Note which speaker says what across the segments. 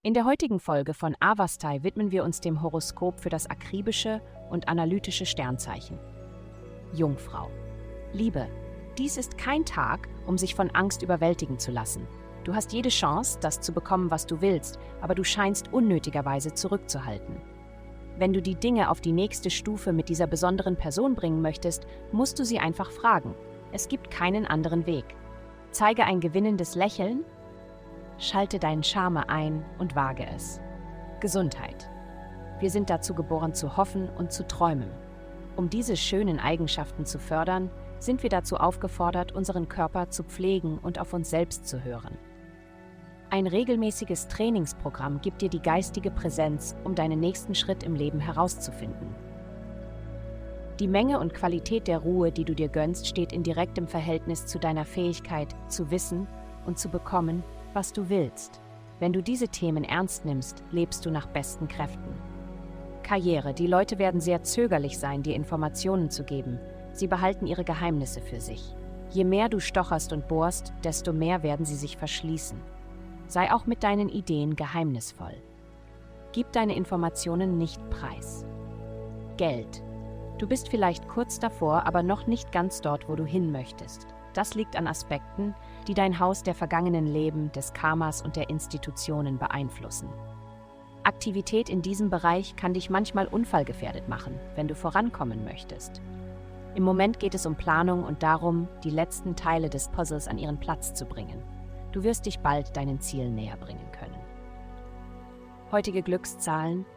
Speaker 1: In der heutigen Folge von Avastai widmen wir uns dem Horoskop für das akribische und analytische Sternzeichen. Jungfrau. Liebe. Dies ist kein Tag, um sich von Angst überwältigen zu lassen. Du hast jede Chance, das zu bekommen, was du willst, aber du scheinst unnötigerweise zurückzuhalten. Wenn du die Dinge auf die nächste Stufe mit dieser besonderen Person bringen möchtest, musst du sie einfach fragen. Es gibt keinen anderen Weg. Zeige ein gewinnendes Lächeln, schalte deinen Charme ein und wage es. Gesundheit. Wir sind dazu geboren, zu hoffen und zu träumen. Um diese schönen Eigenschaften zu fördern, sind wir dazu aufgefordert, unseren Körper zu pflegen und auf uns selbst zu hören. Ein regelmäßiges Trainingsprogramm gibt dir die geistige Präsenz, um deinen nächsten Schritt im Leben herauszufinden. Die Menge und Qualität der Ruhe, die du dir gönnst, steht in direktem Verhältnis zu deiner Fähigkeit, zu wissen und zu bekommen, was du willst. Wenn du diese Themen ernst nimmst, lebst du nach besten Kräften. Karriere. Die Leute werden sehr zögerlich sein, dir Informationen zu geben. Sie behalten ihre Geheimnisse für sich. Je mehr du stocherst und bohrst, desto mehr werden sie sich verschließen. Sei auch mit deinen Ideen geheimnisvoll. Gib deine Informationen nicht preis. Geld. Du bist vielleicht kurz davor, aber noch nicht ganz dort, wo du hin möchtest. Das liegt an Aspekten, die dein Haus der vergangenen Leben, des Karmas und der Institutionen beeinflussen. Aktivität in diesem Bereich kann dich manchmal unfallgefährdet machen, wenn du vorankommen möchtest. Im Moment geht es um Planung und darum, die letzten Teile des Puzzles an ihren Platz zu bringen. Du wirst dich bald deinen Zielen näher bringen können. Heutige Glückszahlen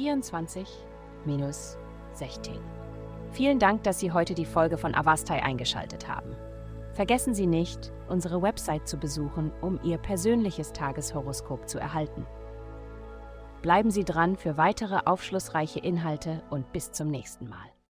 Speaker 1: 24-16. Vielen Dank, dass Sie heute die Folge von Avastai eingeschaltet haben. Vergessen Sie nicht, unsere Website zu besuchen, um Ihr persönliches Tageshoroskop zu erhalten. Bleiben Sie dran für weitere aufschlussreiche Inhalte und bis zum nächsten Mal.